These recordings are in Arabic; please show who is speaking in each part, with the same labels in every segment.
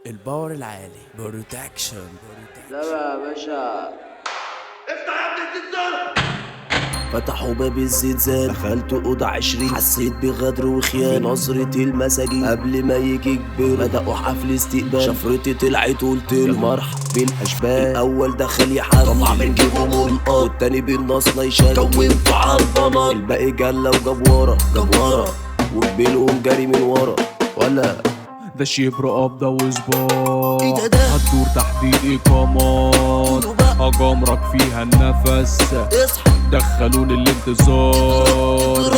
Speaker 1: الباور العالي بروتكشن.
Speaker 2: لا يا باشا،
Speaker 3: افتح يا ابني الزنزانة.
Speaker 4: فتحوا باب الزلزال، دخلت أوضة 20، حسيت بغدر وخيانة نظرة المساجين قبل ما يجي كبير. بدأوا حفل استقبال، شفرتي طلعت قلت له مرحب بالأشبال. الأول دخل يحب طلع من جيبه ملقط، والتاني بالنصلة يشد كونته عالبنط. الباقي جلة وجاب ورا وقبلهم جري من ورا. ولا
Speaker 5: ده شبر قبضة وصباح،
Speaker 4: ايه ده؟
Speaker 5: هتدور تحديد إقامات، هجمرك فيها النفس.
Speaker 4: اصحى
Speaker 5: دخلوني الانتظار.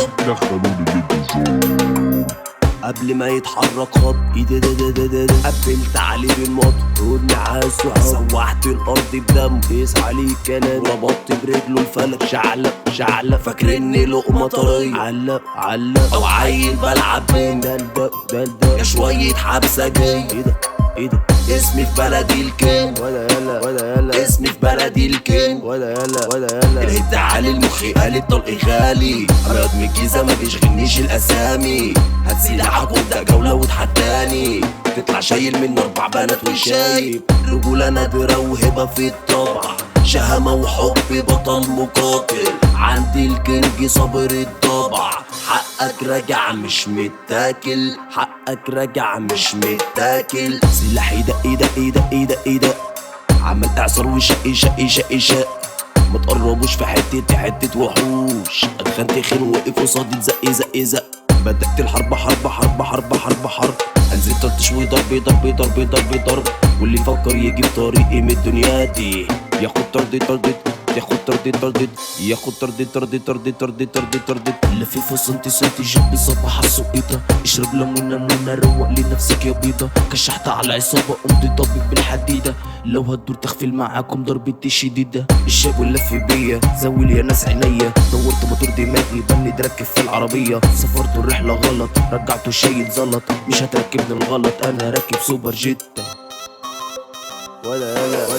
Speaker 4: قبل ما يتحرك خط ايدي ده قفلت عليه بالمطر والنعاس سوحت الارض بدم. قيس عليه الكلام، ربطت برجله الفلك. شعلق فاكر اني لقمه طريه. علق او عيل بلعب بين دلدق يا شويه حبسه جاي. ايه ده اسمي في بلدي الكين، ولا يلا اسمي في بلدي الكين، ولا يلا الهد على المخي قال الطلق غالي. رياض من الجيزه ما بيشغلنيش الاسامي. هات سلاحك وابدا جوله وتحداني. تطلع شايل من 4 بنات وشايب. رجوله نادره وهبه في الطبع، شهامه وحب بطل مقاتل. عندي الكينج صابر الطبع. حقك راجع مش متاكل، حقك راجع مش متاكل. سلاحي دق عمال اعصر وشق. ما تقربوش في حتة وحوش. ادخنت خين وقف قصادي زق. بدأت الحرب حرب. انزل طرطش وضرب. واللي يفكر يجي بطريقي من الدنيا دي ياخد طردت. اللي في فصنتي صوتي جنبي صباح السقيطة. اشرب ليمونة روق لنفسك يا بيضة. كشحت على عصابة قمت طبيب بالحديدة. لو هتدور تغفل معاكم ضربتي شديدة. الشاب ولف بيا زول يا ناس عينيا. دورت موتور دماغي بند ركب في العربية. سافرت الرحلة غلط رجعته شايل زلط. مش هتركبني الغلط انا راكب سوبر جيت. ولا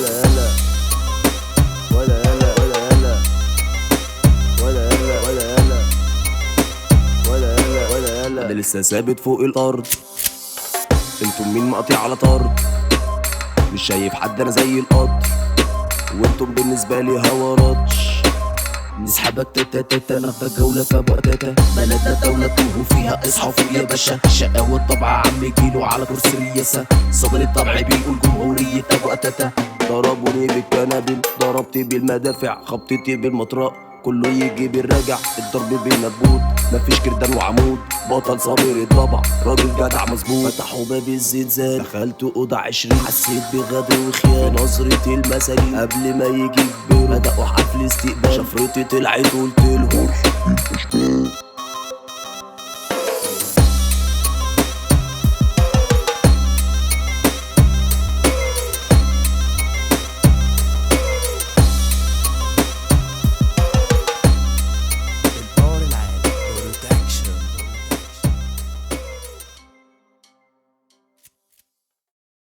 Speaker 4: انا لسه ثابت فوق الارض. انتم مين مقطع على طرد؟ مش شايف حد انا زي القطر. وانتم بالنسبه لي هوراتش. نسحبك تاتا ناخدك جوله كابو تاتا. بلدنا دولة توهوا فيها اصحوا فوق يا باشا. شقاوة الطبع عم كيلو على كرسي الرياسة. صابر الطبع بيقول جمهورية ابو تاتا. ضربوني بالكنابل، ضربتي بالمدافع، خبطتي بالمطرق. كله يجي بالراجع، الضرب بالنبوت. مفيش كردان وعمود، بطل صابر الطبع، راجل جدع مظبوط. فتحوا باب الزلزال، دخلت أوضة 20، حسيت بغدر وخيانة نظرة المساجين قبل ما يجي كبير. بدأوا حفل استقبال، شفرتي طلعت قلت لهم